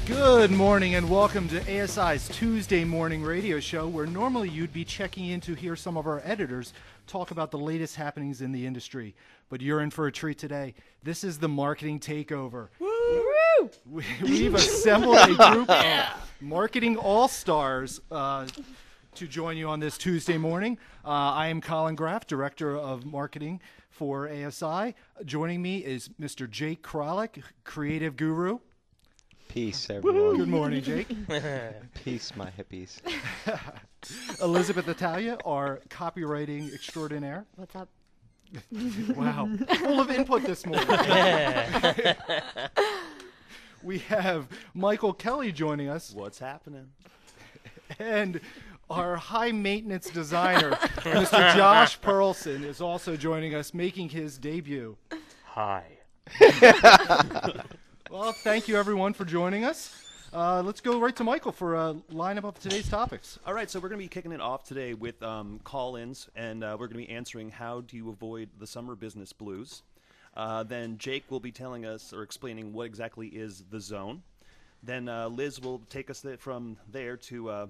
Good morning and welcome to ASI's Tuesday morning radio show, where normally you'd be checking in to hear some of our editors talk about the latest happenings in the industry. But you're in for a treat today. This is the Marketing Takeover. Woo! We've assembled a group of marketing all-stars to join you on this Tuesday morning. I am Colin Graff, Director of Marketing for ASI. Joining me is Mr. Jake Kralik, Creative Guru. Peace, everyone. Good morning, Jake. Peace, my hippies. Elizabeth Italia, our copywriting extraordinaire. What's up? Wow. Full of input this morning. We have Michael Kelly joining us. What's happening? And our high-maintenance designer, Mr. Josh Perlson, is also joining us, making his debut. Hi. Well, thank you, everyone, for joining us. Let's go right to Michael for a lineup of today's topics. All right, so we're going to be kicking it off today with call-ins, and we're going to be answering how do you avoid the summer business blues. Then Jake will be telling us or explaining what exactly is the zone. Then Liz will take us from there to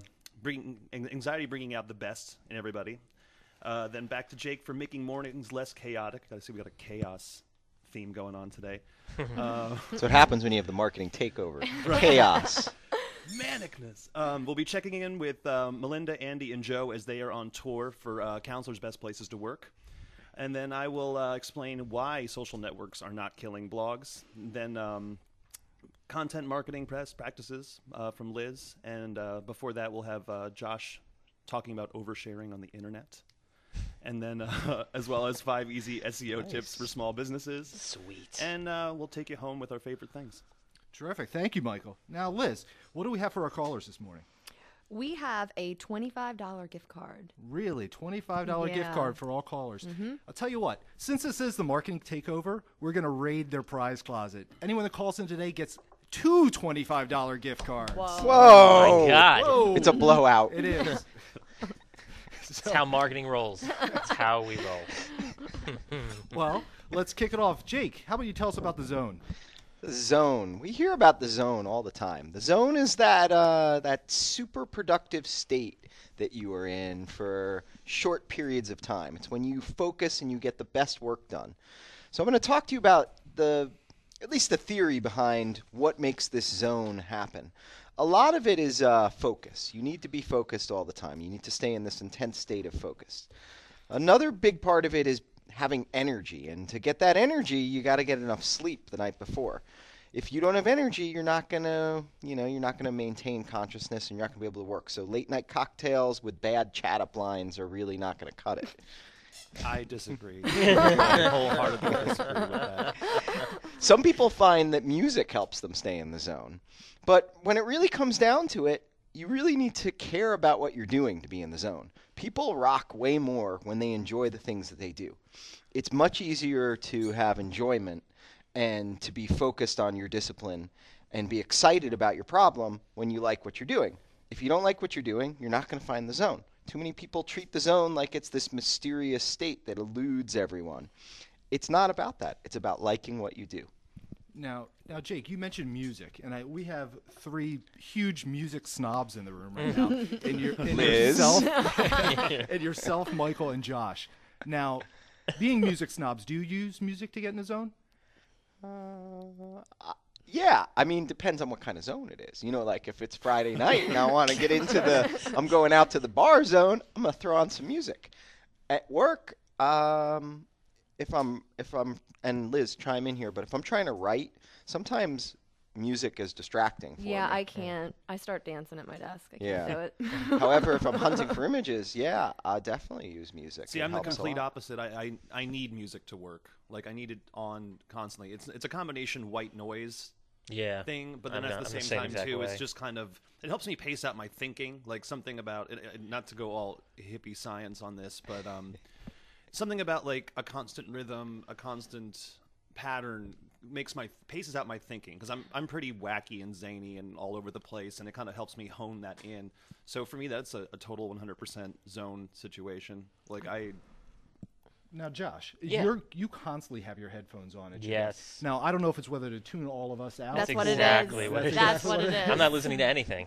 bringing out the best in everybody. Then back to Jake for making mornings less chaotic. I see we got a chaos theme going on today. That's what happens when you have the marketing takeover. Chaos. Manicness. We'll be checking in with Melinda, Andy, and Joe as they are on tour for Counselors' Best Places to Work. And then I will explain why social networks are not killing blogs. Then content marketing practices from Liz. And before that, we'll have Josh talking about oversharing on the internet. And then as well as 5 easy SEO tips for small businesses. Sweet. And we'll take you home with our favorite things. Terrific. Thank you, Michael. Now, Liz, what do we have for our callers this morning? We have a $25 gift card. Really? $25 gift card for all callers. Mm-hmm. I'll tell you what. Since this is the Marketing Takeover, we're going to raid their prize closet. Anyone that calls in today gets 2 $25 gift cards. Whoa. Whoa. Oh my God. Whoa. It's a blowout. It is. That's how marketing rolls. That's how we roll. Well, let's kick it off. Jake, how about you tell us about the zone? The zone. We hear about the zone all the time. The zone is that super productive state that you are in for short periods of time. It's when you focus and you get the best work done. So I'm going to talk to you about at least the theory behind what makes this zone happen. A lot of it is focus. You need to be focused all the time. You need to stay in this intense state of focus. Another big part of it is having energy, and to get that energy, you got to get enough sleep the night before. If you don't have energy, you're not gonna maintain consciousness, and you're not gonna be able to work. So late night cocktails with bad chat up lines are really not gonna cut it. I disagree. I wholeheartedly disagree with that. Some people find that music helps them stay in the zone. But when it really comes down to it, you really need to care about what you're doing to be in the zone. People rock way more when they enjoy the things that they do. It's much easier to have enjoyment and to be focused on your discipline and be excited about your problem when you like what you're doing. If you don't like what you're doing, you're not going to find the zone. Too many people treat the zone like it's this mysterious state that eludes everyone. It's not about that. It's about liking what you do. Now, Jake, you mentioned music, and we have 3 huge music snobs in the room right now. Liz. And yourself, Michael, and Josh. Now, being music snobs, do you use music to get in the zone? Yeah, I mean, depends on what kind of zone it is. You know, like if it's Friday night and I want to get into I'm going out to the bar zone, I'm going to throw on some music. At work, if I'm, and Liz, chime in here, but if I'm trying to write, sometimes music is distracting for me. I can't. I start dancing at my desk. I can't do it. However, if I'm hunting for images, I definitely use music. See, It I'm the helps a complete lot. opposite. I need music to work. Like, I need it on constantly. It's a combination white noise thing, but then at the same time, too, it's just kind of, it helps me pace out my thinking. Like, something about, not to go all hippie science on this, but something about, like, a constant rhythm, a constant pattern paces out my thinking, because I'm pretty wacky and zany and all over the place, and it kind of helps me hone that in. So for me, that's a total 100% zone situation. Like, Now, Josh, Yeah. you constantly have your headphones on. Yes. Now, I don't know if it's whether to tune all of us out. That's what exactly it is. what it That's is. what it is. I'm not listening to anything.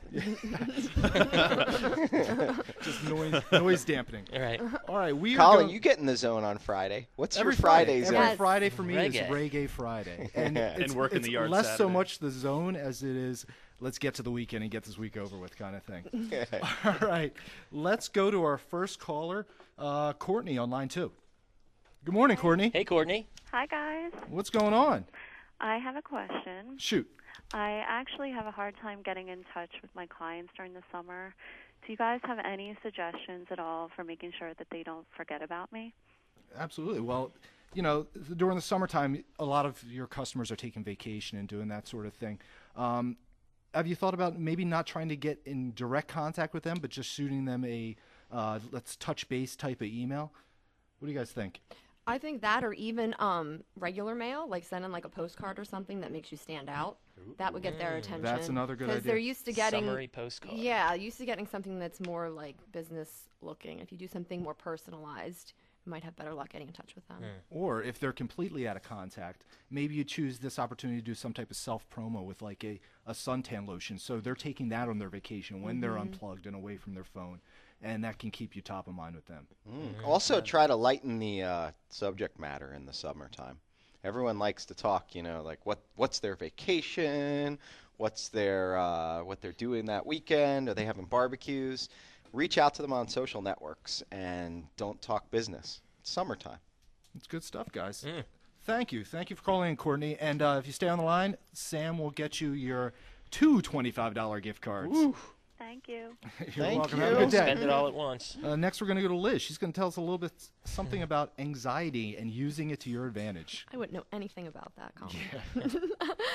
Just noise dampening. All right. All right, Colin, you get in the zone on Friday. What's your Friday zone? Every Friday for me is Reggae. Reggae Friday. And it's, work in it's the yard less so Saturday. much the zone as it is let's get to the weekend and get this week over with kind of thing. All right, let's go to our first caller, Courtney on line 2. Good morning, Courtney. Hey, Courtney. Hi, guys. What's going on? I have a question. Shoot. I actually have a hard time getting in touch with my clients during the summer. Do you guys have any suggestions at all for making sure that they don't forget about me? Absolutely. Well, during the summertime, a lot of your customers are taking vacation and doing that sort of thing. Have you thought about maybe not trying to get in direct contact with them, but just shooting them a let's touch base type of email? What do you guys think? I think that, or even regular mail, like sending like a postcard or something that makes you stand out. That would get their attention. That's another good Because idea. they're used to getting Summary postcard. Yeah, used to getting something that's more like business looking. If you do something more personalized, you might have better luck getting in touch with them. Or if they're completely out of contact, maybe you choose this opportunity to do some type of self-promo with like a suntan lotion. So they're taking that on their vacation when they're unplugged and away from their phone. And that can keep you top of mind with them. Also, try to lighten the subject matter in the summertime. Everyone likes to talk, like what's their vacation, what's their what they're doing that weekend, are they having barbecues? Reach out to them on social networks and don't talk business. It's summertime. It's good stuff, guys. Thank you for calling in, Courtney. And if you stay on the line, Sam will get you your 2 $25 gift cards. Woo. Thank you. You're Thank welcome. you. Have a good day. Spend it all at once. Next, we're going to go to Liz. She's going to tell us a little bit something about anxiety and using it to your advantage. I wouldn't know anything about that, Colin.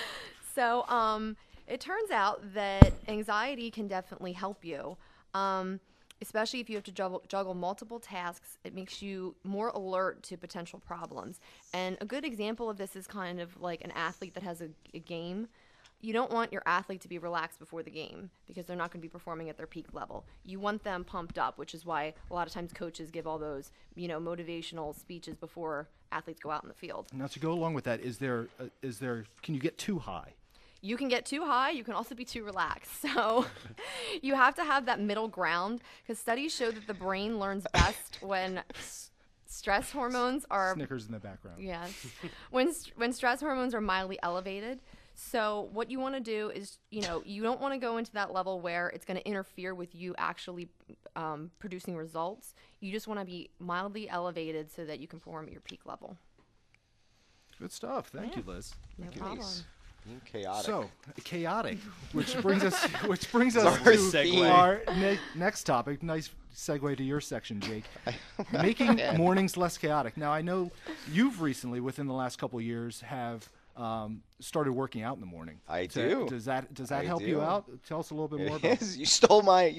So it turns out that anxiety can definitely help you, especially if you have to juggle multiple tasks. It makes you more alert to potential problems. And a good example of this is kind of like an athlete that has a game. You don't want your athlete to be relaxed before the game because they're not going to be performing at their peak level. You want them pumped up, which is why a lot of times coaches give all those, motivational speeches before athletes go out in the field. Now, to go along with that, can you get too high? You can get too high. You can also be too relaxed. So you have to have that middle ground because studies show that the brain learns best when stress hormones are... Snickers in the background. Yes. when stress hormones are mildly elevated. So what you want to do is, you don't want to go into that level where it's going to interfere with you actually producing results. You just want to be mildly elevated so that you can perform at your peak level. Good stuff. Thank you, Liz. No problem. Being chaotic. So, chaotic, which brings us Sorry, to segue. our next topic. Nice segue to your section, Jake. Making mornings less chaotic. Now, I know you've recently, within the last couple of years, have started working out in the morning. I do. Does that I help do. you out? Tell us a little bit more It about is. You stole my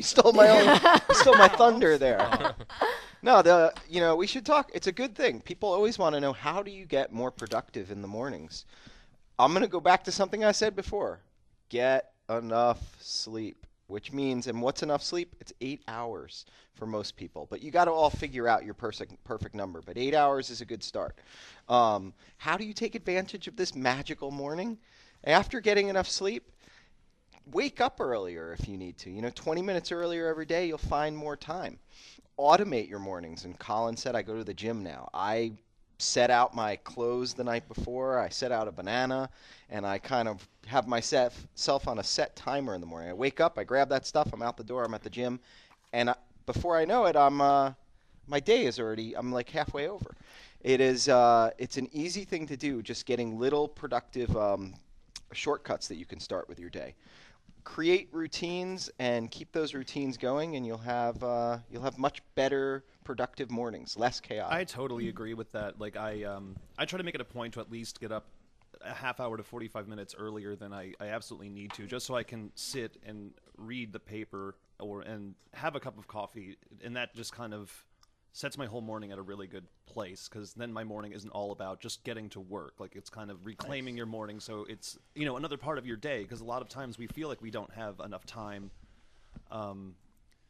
thunder there. No, we should talk. It's a good thing. People always want to know, how do you get more productive in the mornings? I'm going to go back to something I said before. Get enough sleep, which means, and what's enough sleep? It's 8 hours for most people. But you got to all figure out your perfect number. But 8 hours is a good start. How do you take advantage of this magical morning? After getting enough sleep, wake up earlier if you need to. 20 minutes earlier every day, you'll find more time. Automate your mornings. And Colin said, I go to the gym now. I set out my clothes the night before. I set out a banana, and I kind of have myself on a set timer in the morning. I wake up, I grab that stuff, I'm out the door, I'm at the gym, and before I know it, my day is already, I'm like halfway over. It's an easy thing to do, just getting little productive shortcuts that you can start with your day. Create routines and keep those routines going, and you'll have much better productive mornings, less chaotic. I totally agree with that. Like I try to make it a point to at least get up a half hour to 45 minutes earlier than I absolutely need to, just so I can sit and read the paper and have a cup of coffee, and that just kind of sets my whole morning at a really good place, because then my morning isn't all about just getting to work. Like, it's kind of reclaiming your morning, so it's another part of your day, because a lot of times we feel like we don't have enough time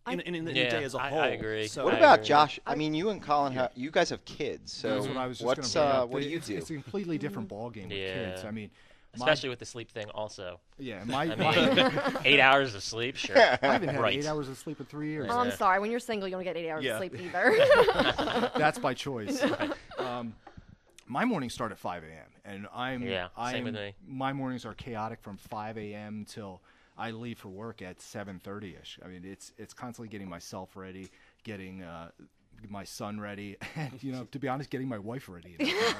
in the day as a whole. I agree. So what about Josh? I mean, you and Colin, you guys have kids, so that's what I was just going to bring up. What do you do? It's a completely different ballgame with kids. I mean, especially with the sleep thing, also. Yeah, 8 hours of sleep, sure. I haven't had 8 hours of sleep in 3 years. Oh, I'm sorry. When you're single, you don't get 8 hours of sleep either. That's by choice. My mornings start at 5 a.m. and same with me. My mornings are chaotic from 5 a.m. till I leave for work at 7:30ish. I mean, it's constantly getting myself ready, getting my son ready, and to be honest, getting my wife ready.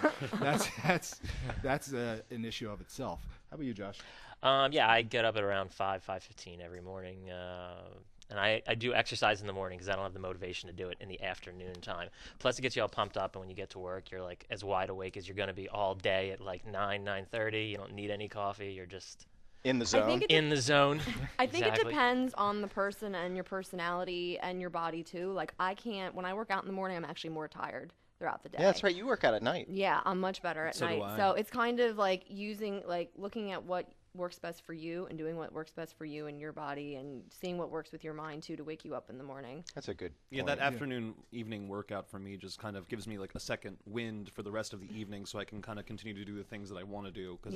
That's an issue of itself. How about you, Josh? I get up at around 5:15 every morning. And I do exercise in the morning because I don't have the motivation to do it in the afternoon time. Plus, it gets you all pumped up, and when you get to work, you're like as wide awake as you're going to be all day at like 9:30. You don't need any coffee. You're just in the zone. In the zone. I think it depends on the person and your personality and your body too. Like when I work out in the morning, I'm actually more tired throughout the day. Yeah, that's right. You work out at night. Yeah, I'm much better at night. So it's kind of like looking at what works best for you and doing what works best for you and your body and seeing what works with your mind too to wake you up in the morning. That's a good point. That afternoon evening workout for me just kind of gives me like a second wind for the rest of the evening so I can kind of continue to do the things that I want to do because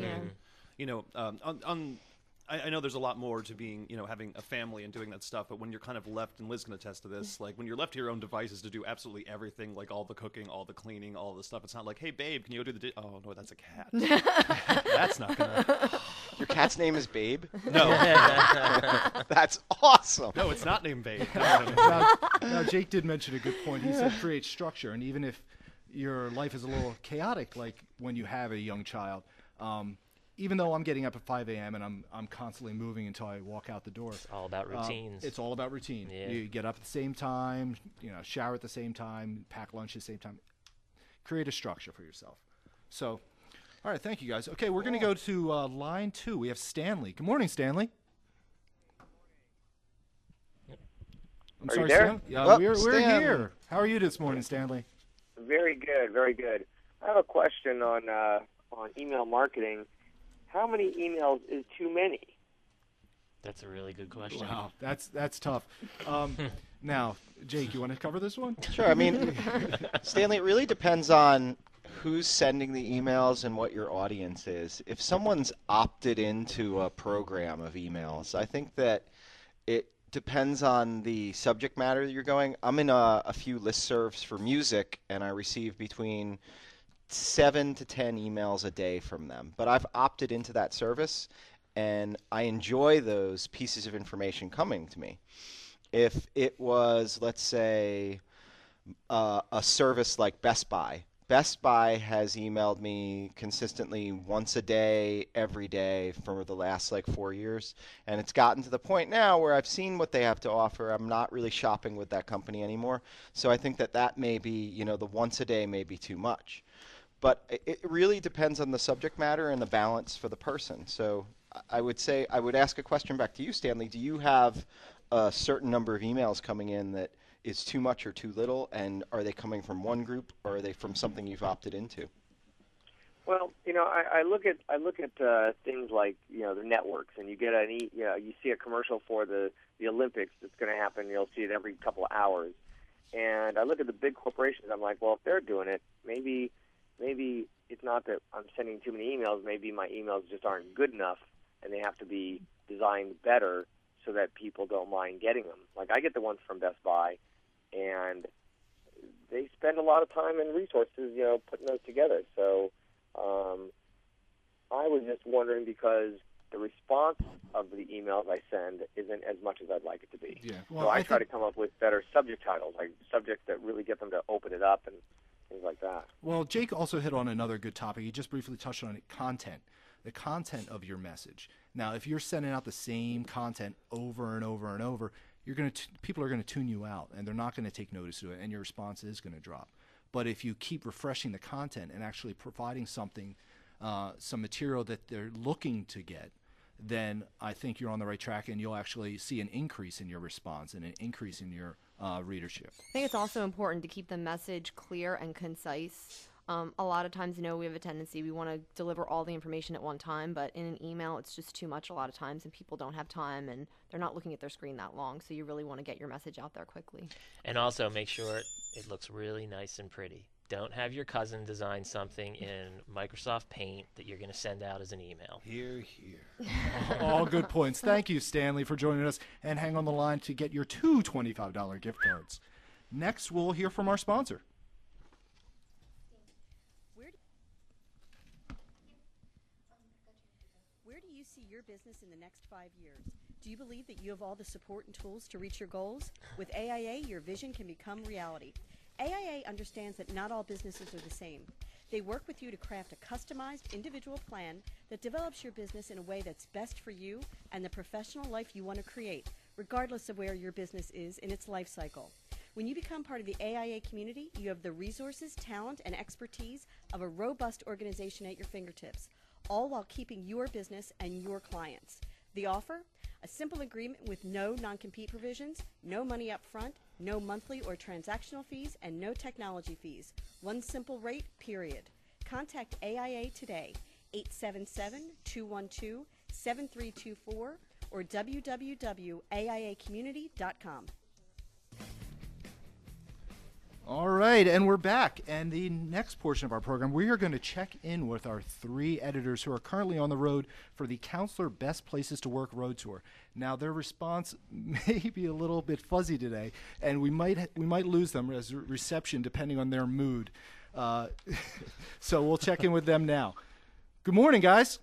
I know there's a lot more to being, having a family and doing that stuff, but when you're kind of left, and Liz can attest to this, like when you're left to your own devices to do absolutely everything, like all the cooking, all the cleaning, all the stuff, it's not like, hey, babe, can you go do the oh, no, that's a cat. That's not gonna... Your cat's name is Babe? No. That's awesome. No, it's not named Babe. Now, Jake did mention a good point. He said create structure, and even if your life is a little chaotic, like when you have a young child, even though I'm getting up at 5 a.m. and I'm constantly moving until I walk out the door. It's all about routines. It's all about routine. Yeah. You get up at the same time, shower at the same time, pack lunch at the same time. Create a structure for yourself. So, all right, thank you guys. Okay, we're going to go to line 2. We have Stanley. Good morning, Stanley. I'm sorry, Stanley. Yeah, we're here. How are you this morning, Stanley? Very good, very good. I have a question on email marketing. How many emails is too many? That's a really good question. Wow, that's tough. Now, Jake, you want to cover this one? Sure. I mean, Stanley, it really depends on who's sending the emails and what your audience is. If someone's opted into a program of emails, I think that it depends on the subject matter that you're going. I'm in a few listservs for music, and I receive between 7 to 10 emails a day from them. But I've opted into that service, and I enjoy those pieces of information coming to me. If it was, let's say, a service like Best Buy. Best Buy has emailed me consistently once a day, every day for the last 4 years. And it's gotten to the point now where I've seen what they have to offer. I'm not really shopping with that company anymore. So I think that may be, the once a day may be too much. But it really depends on the subject matter and the balance for the person. So I would ask a question back to you, Stanley. Do you have a certain number of emails coming in that is too much or too little, and are they coming from one group or are they from something you've opted into? Well, I look at things like the networks, and you get you see a commercial for the Olympics that's going to happen. You'll see it every couple of hours, and I look at the big corporations. I'm like, well, if they're doing it, maybe it's not that I'm sending too many emails. Maybe my emails just aren't good enough, and they have to be designed better so that people don't mind getting them. Like I get the ones from Best Buy, and they spend a lot of time and resources, putting those together. So I was just wondering because the response of the emails I send isn't as much as I'd like it to be. Yeah. Well, so I try to come up with better subject titles, like subjects that really get them to open it up and things like that. Well, Jake also hit on another good topic. He just briefly touched on it, content. The content of your message. Now, if you're sending out the same content over and over and over, people are going to tune you out, and they're not going to take notice of it, and your response is going to drop. But if you keep refreshing the content and actually providing something, some material that they're looking to get, then I think you're on the right track, and you'll actually see an increase in your response and an increase in your readership. I think it's also important to keep the message clear and concise. A lot of times, we have a tendency, we want to deliver all the information at one time, but in an email, it's just too much a lot of times, and people don't have time, and they're not looking at their screen that long, so you really want to get your message out there quickly. And also make sure it looks really nice and pretty. Don't have your cousin design something in Microsoft Paint that you're going to send out as an email. Hear, hear. All good points. Thank you, Stanley, for joining us, and hang on the line to get your 2 $25 gift cards. Next, we'll hear from our sponsor. Where do you see your business in the next 5 years? Do you believe that you have all the support and tools to reach your goals? With AIA, your vision can become reality. AIA understands that not all businesses are the same. They work with you to craft a customized, individual plan that develops your business in a way that's best for you and the professional life you want to create, regardless of where your business is in its life cycle. When you become part of the AIA community, you have the resources, talent, and expertise of a robust organization at your fingertips, all while keeping your business and your clients. The offer? A simple agreement with no non-compete provisions, no money up front, no monthly or transactional fees, and no technology fees. One simple rate, period. Contact AIA today, 877-212-7324 or www.aiacommunity.com. All right, and we're back. And the next portion of our program, we are going to check in with our 3 editors who are currently on the road for the Counselor Best Places to Work Road Tour. Now, their response may be a little bit fuzzy today, and we might lose them as reception depending on their mood. So we'll check in with them now. Good morning, guys.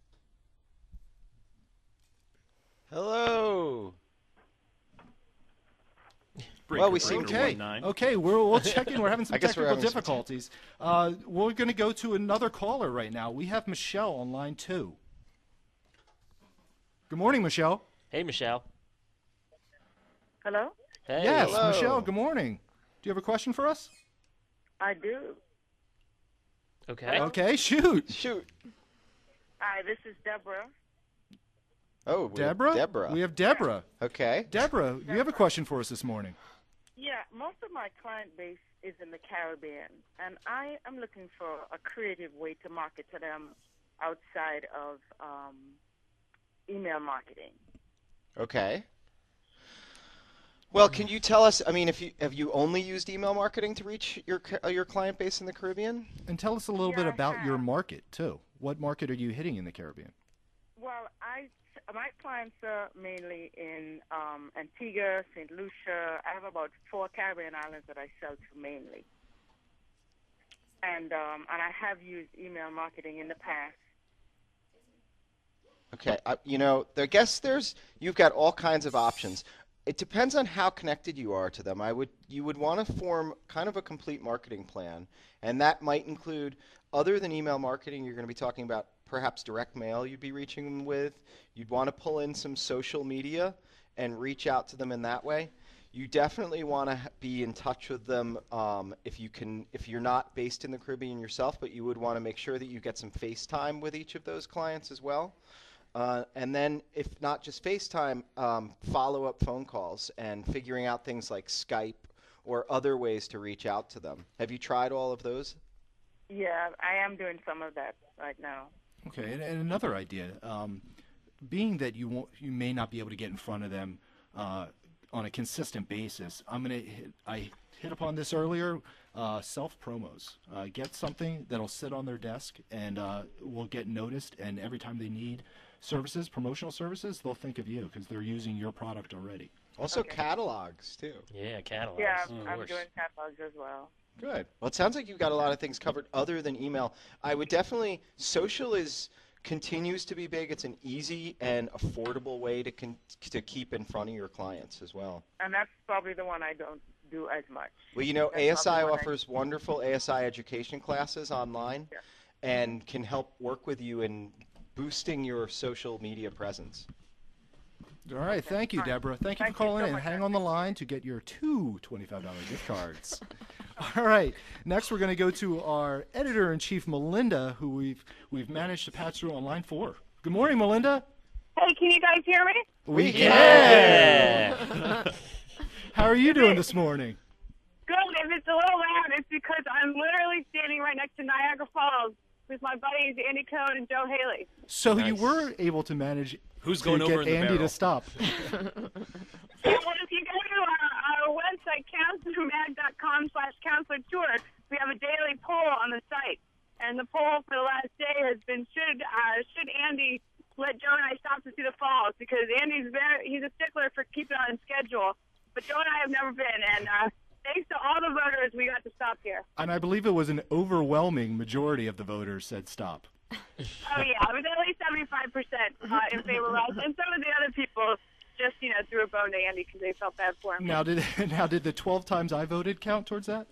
Hello. Well, we seem okay. We'll check in. We're having some technical difficulties. We're going to go to another caller right now. We have Michelle on line 2. Good morning, Michelle. Hey, Michelle. Hello? Hey. Yes, Hello. Michelle, good morning. Do you have a question for us? I do. Okay. Okay, shoot. Hi, this is Deborah. Oh, Deborah? We have Deborah. Okay. Deborah, you have a question for us this morning. Yeah, most of my client base is in the Caribbean, and I am looking for a creative way to market to them outside of email marketing. Okay. Well, can you tell us, have you only used email marketing to reach your client base in the Caribbean? And tell us a little bit about your market, too. What market are you hitting in the Caribbean? Well, my clients are mainly in Antigua, St. Lucia. I have about 4 Caribbean islands that I sell to mainly. And I have used email marketing in the past. Okay. I guess you've got all kinds of options. It depends on how connected you are to them. You would want to form kind of a complete marketing plan, and that might include, other than email marketing, you're going to be talking about perhaps direct mail you'd be reaching them with. You'd want to pull in some social media and reach out to them in that way. You definitely want to be in touch with them if you're not based in the Caribbean yourself, but you would want to make sure that you get some FaceTime with each of those clients as well. And then, if not just FaceTime, follow-up phone calls and figuring out things like Skype or other ways to reach out to them. Have you tried all of those? Yeah, I am doing some of that right now. Okay, and another idea, being that you may not be able to get in front of them on a consistent basis, I hit upon this earlier, self-promos. Get something that'll sit on their desk and will get noticed, and every time they need services, promotional services, they'll think of you because they're using your product already. Also catalogs, too. Yeah, catalogs. Yeah, I'm doing catalogs as well. Good. Well, it sounds like you've got a lot of things covered other than email. I would definitely, social continues to be big. It's an easy and affordable way to keep in front of your clients as well. And that's probably the one I don't do as much. Well, ASI offers wonderful ASI education classes online and can help work with you in boosting your social media presence. All right. Thank you, Deborah. Thank you for calling in. Hang on the line to get your 2 $25 gift cards. All right. Next, we're going to go to our editor-in-chief, Melinda, who we've managed to patch through on line 4. Good morning, Melinda. Hey, can you guys hear me? We can. How are you doing this morning? Good. if it's a little loud, it's because I'm literally standing right next to Niagara Falls with my buddies Andy Cohen and Joe Haley. So you were able to manage Who's to going over get in the Andy barrel? to stop. Yeah, well, if you go to our website, counselormag.com/counselor tour, we have a daily poll on the site. And the poll for the last day has been, should Andy let Joe and I stop to see the falls? Because Andy's he's a stickler for keeping on schedule. But Joe and I have never been. And thanks to all the voters, we got to stop here. And I believe it was an overwhelming majority of the voters said stop. Oh, yeah. It was at least 75% in favor of us. And some of the other people just, threw a bone to Andy because they felt bad for him. Now, did the 12 times I voted count towards that?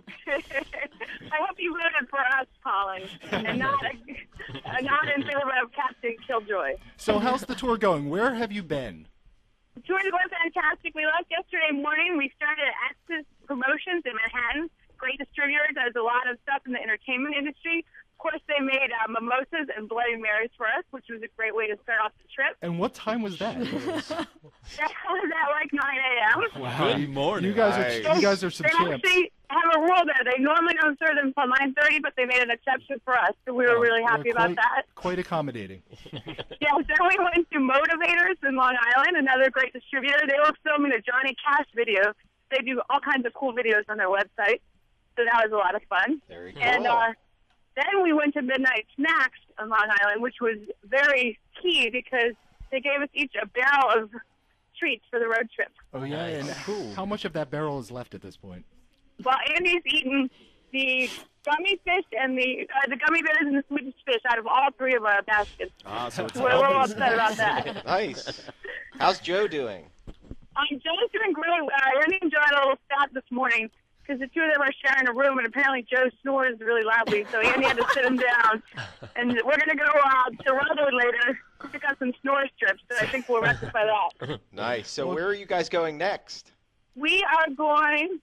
I hope you voted for us, Colin, and not in favor of Captain Killjoy. So how's the tour going? Where have you been? The tour is going fantastic. We left yesterday morning. We started at Axis Promotions in Manhattan. Great distributor, does a lot of stuff in the entertainment industry. Of course, they made mimosas and Bloody Marys for us, which was a great way to start off the trip. And what time was that? That was at like 9 a.m. Wow. Good morning. You guys are some They champs. actually have a rule there. They normally don't serve them until 9:30, but they made an exception for us, so we were really happy about that. Quite accommodating. Yeah, then we went to Motivators in Long Island, another great distributor. They were filming a Johnny Cash video. They do all kinds of cool videos on their website, so that was a lot of fun. Very cool. And then we went to Midnight Snacks on Long Island, which was very key because they gave us each a barrel of treats for the road trip. Oh, yeah. And how much of that barrel is left at this point? Well, Andy's eaten the gummy fish and the gummy bears and the Swedish fish out of all three of our baskets. So it's We're a little upset about that. Nice. How's Joe doing? Joe's doing great. Andy and Joe had a little spat this morning because the two of them are sharing a room, and apparently Joe snores really loudly, so Andy had to sit him down. And we're going to go to Rutherford later, pick up some snore strips, so I think we'll rectify that. Nice. So where are you guys going next? We are going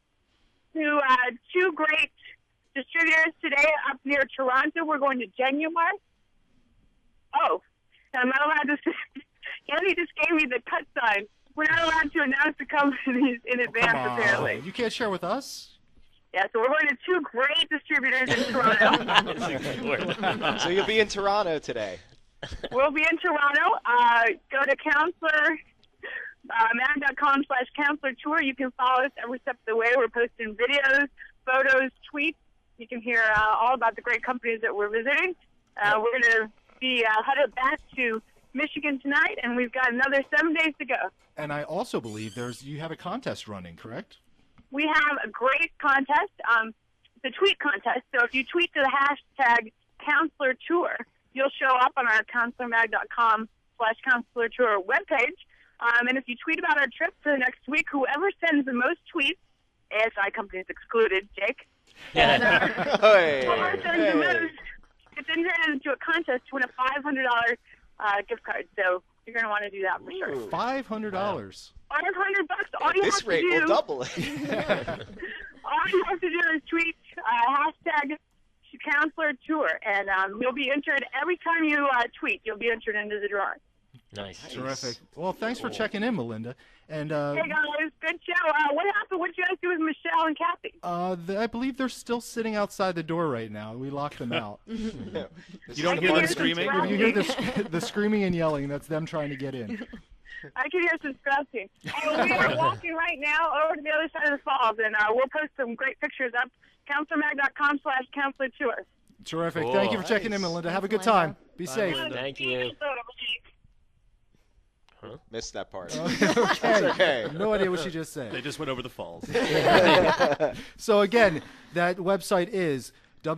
to two great distributors today up near Toronto. We're going to Genumark. Oh, I'm not allowed to say. Andy just gave me the cut sign. We're not allowed to announce the companies in advance, apparently. You can't share with us? Yeah, so we're going to two great distributors in Toronto. So you'll be in Toronto today. We'll be in Toronto. Go to counselormag.com/counselor tour. You can follow us every step of the way. We're posting videos, photos, tweets. You can hear all about the great companies that we're visiting. We're going to be headed back to Michigan tonight, and we've got another 7 days to go. And I also believe you have a contest running, correct? We have a great contest, the tweet contest. So if you tweet to the hashtag Counselor Tour, you'll show up on our counselormag.com/counselor tour webpage. And if you tweet about our trip for the next week, whoever sends the most tweets, ASI companies excluded, Jake, whoever sends the most, it's entered into a contest to win a $500 gift card. So you're going to want to do that for sure. $500. $500. All At you this have rate, to do, we'll double it. all you have to do is tweet hashtag Counselor Tour, and you'll be entered every time you tweet. You'll be entered into the drawing. Nice. Terrific. Well, thanks for checking in, Melinda. And hey guys, good show. What happened? What did you guys do with Michelle and Kathy? I believe they're still sitting outside the door right now. We locked them out. You don't hear them screaming? If you hear the screaming and yelling, that's them trying to get in. I can hear some scratching. We are walking right now over to the other side of the falls, and we'll post some great pictures up. counselormag.com/counselor tour. Terrific. Cool. Thank you for checking in, Melinda. Have a good time. Be safe. Thank you. Huh? Missed that part. Okay. Okay. No idea what she just said. They just went over the falls. So again, that website is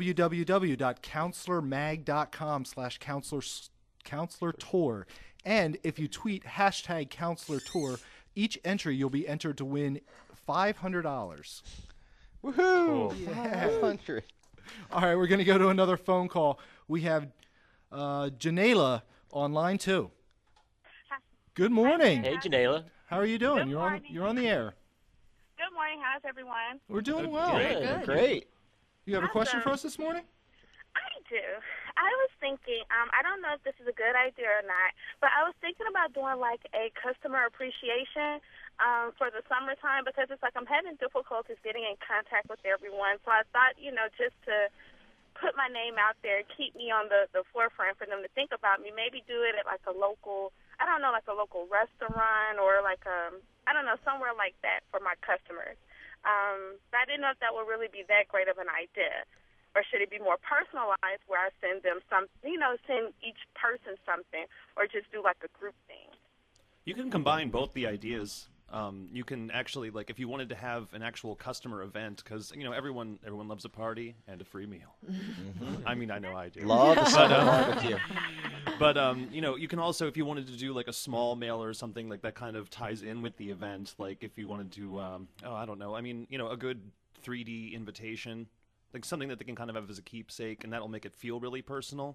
www.counselormag.com/counselor tour. And if you tweet hashtag Counselor Tour, each entry you'll be entered to win $500. Woohoo! Cool. Yeah. 500. All right, we're going to go to another phone call. We have Janela on line 2. Good morning. Hey, Janela. How are you doing? Good morning. You're on the air. Good morning. How's everyone? We're doing well. Good. Great. You have a question for us this morning? I do. I was thinking, I don't know if this is a good idea or not, but I was thinking about doing like a customer appreciation for the summertime, because it's like I'm having difficulties getting in contact with everyone. So I thought, just to put my name out there, keep me on the forefront for them to think about me, maybe do it at like a local, I don't know, like a local restaurant or like, I don't know, somewhere like that for my customers. But I didn't know if that would really be that great of an idea. Or should it be more personalized where I send them send each person something, or just do like a group thing? You can combine both the ideas. You can actually, like, if you wanted to have an actual customer event, because everyone loves a party and a free meal. Mm-hmm. I mean, I know I do. Love a summer barbecue. But you can also, if you wanted to do like a small mail or something like that, kind of ties in with the event. Like if you wanted to, I don't know. I mean, a good 3D invitation. Like something that they can kind of have as a keepsake, and that'll make it feel really personal.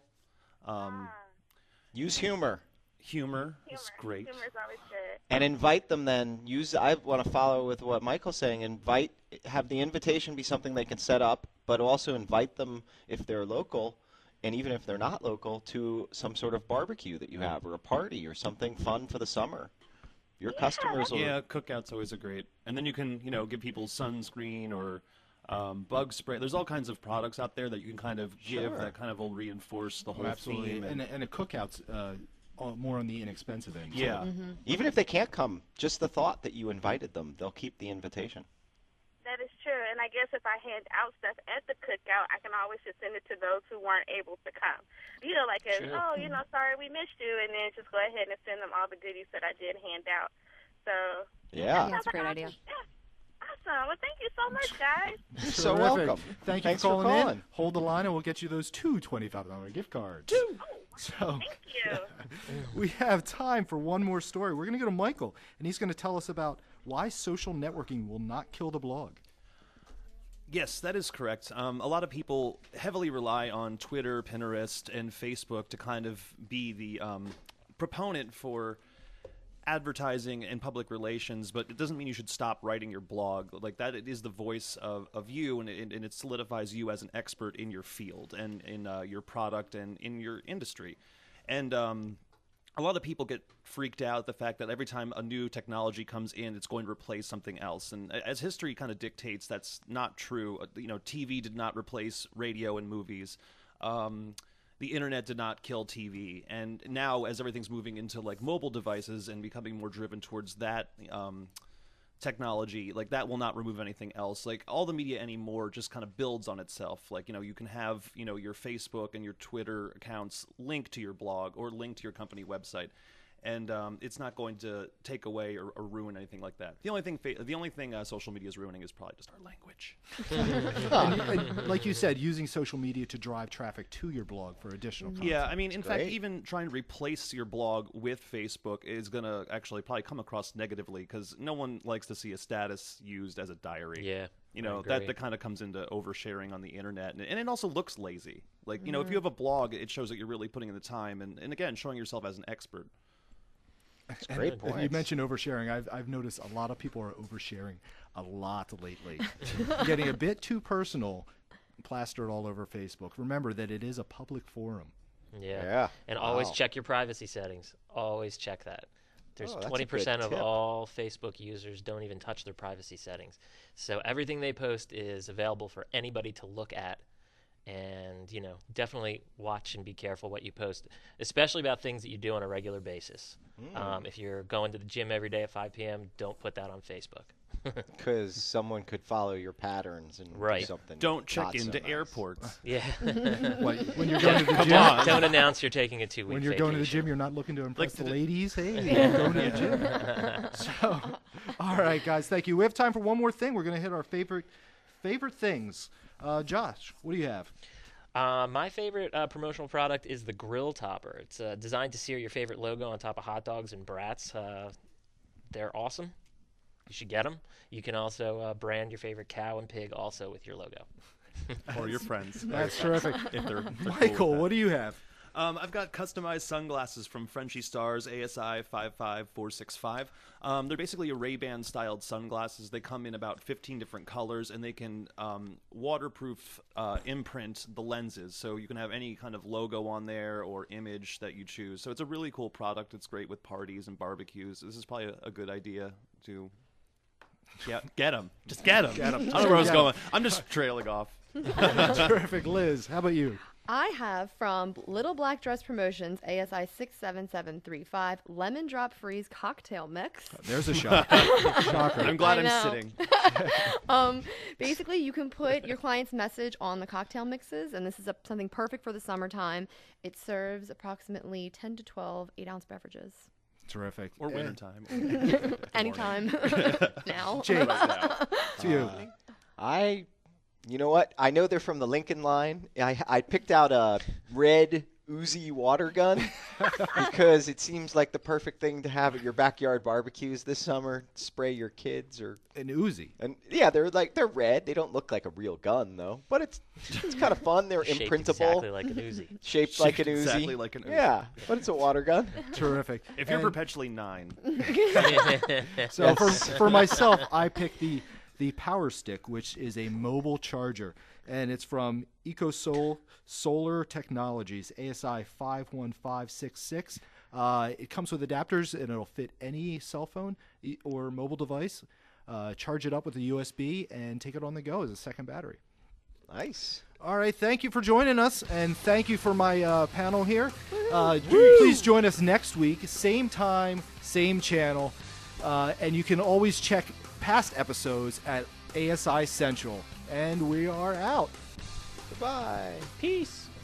Use humor. Humor is great. Humor is always good. And invite them then. I want to follow with what Michael's saying. Have the invitation be something they can set up, but also invite them if they're local, and even if they're not local, to some sort of barbecue that you have, or a party, or something fun for the summer. Your customers will... Yeah, cookouts always are great. And then you can, give people sunscreen or... bug spray. There's all kinds of products out there that you can kind of give that kind of will reinforce the whole theme. And a cookout's more on the inexpensive end. Yeah. Mm-hmm. Even if they can't come, just the thought that you invited them, they'll keep the invitation. That is true. And I guess if I hand out stuff at the cookout, I can always just send it to those who weren't able to come. Sorry we missed you, and then just go ahead and send them all the goodies that I did hand out. So yeah, that's a great idea. Awesome. Well, thank you so much, guys. You're so welcome. Thanks for calling in. Hold the line, and we'll get you those two $25 gift cards. Thank you. We have time for one more story. We're going to go to Michael, and he's going to tell us about why social networking will not kill the blog. Yes, that is correct. A lot of people heavily rely on Twitter, Pinterest, and Facebook to kind of be the proponent for advertising and public relations, but it doesn't mean you should stop writing your blog. Like that, it is the voice of you, and it solidifies you as an expert in your field and in your product and in your industry. And a lot of people get freaked out at the fact that every time a new technology comes in, it's going to replace something else. And as history kind of dictates, that's not true. TV did not replace radio and movies. The internet did not kill TV, and now as everything's moving into like mobile devices and becoming more driven towards that technology, like that will not remove anything else. Like all the media anymore just kind of builds on itself. Like you can have your Facebook and your Twitter accounts linked to your blog or linked to your company website, and it's not going to take away or ruin anything like that. The only thing social media is ruining is probably just our language. and like you said, using social media to drive traffic to your blog for additional content. Yeah, I mean, in fact, even trying to replace your blog with Facebook is going to actually probably come across negatively, because no one likes to see a status used as a diary. Yeah. That kind of comes into oversharing on the internet, and it also looks lazy. Like, if you have a blog, it shows that you're really putting in the time, and again, showing yourself as an expert. That's great point. You mentioned oversharing. I've noticed a lot of people are oversharing a lot lately. Getting a bit too personal, plastered all over Facebook. Remember that it is a public forum. Yeah. And always check your privacy settings. Always check that. There's 20% of all Facebook users don't even touch their privacy settings. So everything they post is available for anybody to look at. And, definitely watch and be careful what you post, especially about things that you do on a regular basis. If you're going to the gym every day at 5 p.m., don't put that on Facebook. Because someone could follow your patterns and do something. Don't check into airports. Yeah. When you're going to the gym, don't announce you're taking a 2-week vacation. When you're going to the gym, you're not looking to impress the ladies. Hey, you're going to the gym. So, all right, guys, thank you. We have time for one more thing. We're going to hit our favorite things. Josh, what do you have? My favorite promotional product is the Grill Topper. It's designed to sear your favorite logo on top of hot dogs and brats. They're awesome. You should get them. You can also brand your favorite cow and pig also with your logo. Or your friends. That's terrific. If they're Michael, cool what do you have? I've got customized sunglasses from Frenchy Stars ASI 55465. They're basically a Ray-Ban styled sunglasses. They come in about 15 different colors, and they can waterproof imprint the lenses. So you can have any kind of logo on there or image that you choose. So it's a really cool product. It's great with parties and barbecues. This is probably a good idea to get them. Just get them. I don't know where I was going. I'm just trailing off. Terrific. Liz, how about you? I have from Little Black Dress Promotions, ASI 67735, Lemon Drop Freeze Cocktail Mix. There's a shock. Shocker. I'm glad I'm sitting. Basically, you can put your client's message on the cocktail mixes, and this is something perfect for the summertime. It serves approximately 10 to 12 8-ounce beverages. Terrific. Or wintertime. Anytime. Now. Jake, to you. You know what? I know they're from the Lincoln line. I picked out a red Uzi water gun because it seems like the perfect thing to have at your backyard barbecues this summer. Spray your kids or an Uzi. And yeah, they're red. They don't look like a real gun though, but it's kind of fun. They're imprintable. Exactly like an Uzi. Shaped like an Uzi. Exactly like an Uzi. Yeah, but it's a water gun. Terrific. If you're perpetually 9. So for myself, I picked the Power Stick, which is a mobile charger, and it's from EcoSol Solar Technologies, ASI 51566. It comes with adapters, and it'll fit any cell phone or mobile device. Charge it up with a USB and take it on the go as a second battery. Nice. All right, thank you for joining us, and thank you for my panel here. Please join us next week, same time, same channel, and you can always check past episodes at ASI Central. And we are out. Goodbye. Peace.